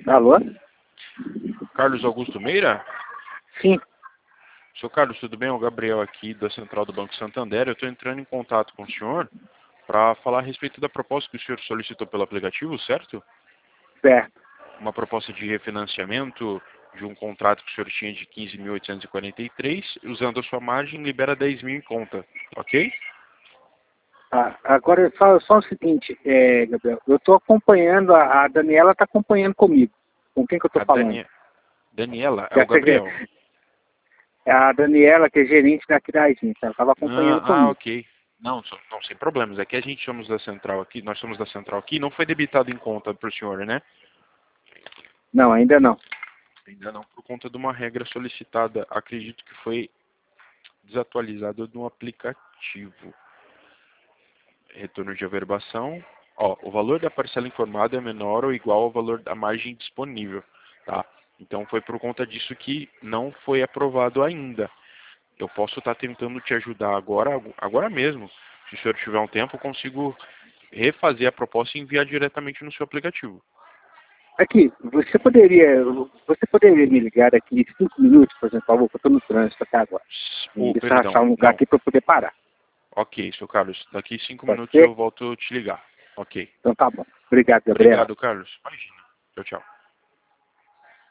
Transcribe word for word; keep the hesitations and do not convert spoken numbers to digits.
Alô? Carlos Augusto Meira? Sim. Seu Carlos, tudo bem? É o Gabriel aqui da Central do Banco Santander. Eu estou entrando em contato com o senhor para falar a respeito da proposta que o senhor solicitou pelo aplicativo, certo? Certo. Uma proposta de refinanciamento de um contrato que o senhor tinha de quinze mil oitocentos e quarenta e três, usando a sua margem, libera dez mil em conta, ok? Ah, agora, só, só o seguinte, é, Gabriel, eu estou acompanhando, a, a Daniela está acompanhando comigo. Com quem que eu estou A falando? Dani... Daniela, é o Gabriel. É a Daniela, que é gerente daqui da agência, ela estava acompanhando Ah, ah, comigo. ok. Não, só- não, sem problemas. É que a gente somos da central aqui, nós somos da central aqui, não foi debitado em conta para o senhor, né? Não, ainda não. Ainda não, por conta de uma regra solicitada, acredito que foi desatualizada no aplicativo. Retorno de averbação. Ó, o valor da parcela informada é menor ou igual ao valor da margem disponível, tá? Então foi por conta disso que não foi aprovado ainda. Eu posso estar tentando te ajudar agora, agora mesmo. Se o senhor tiver um tempo, eu consigo refazer a proposta e enviar diretamente no seu aplicativo. Aqui, você poderia, você poderia me ligar daqui cinco minutos, por exemplo, eu estou no trânsito até agora. Oh, Deixa eu achar perdão. um lugar Não. aqui para eu poder parar. Ok, seu Carlos. Daqui cinco Pode minutos ser? eu volto a te ligar. Ok. Então tá bom. Obrigado, Gabriel. Obrigado, Carlos. Imagina. Tchau, tchau.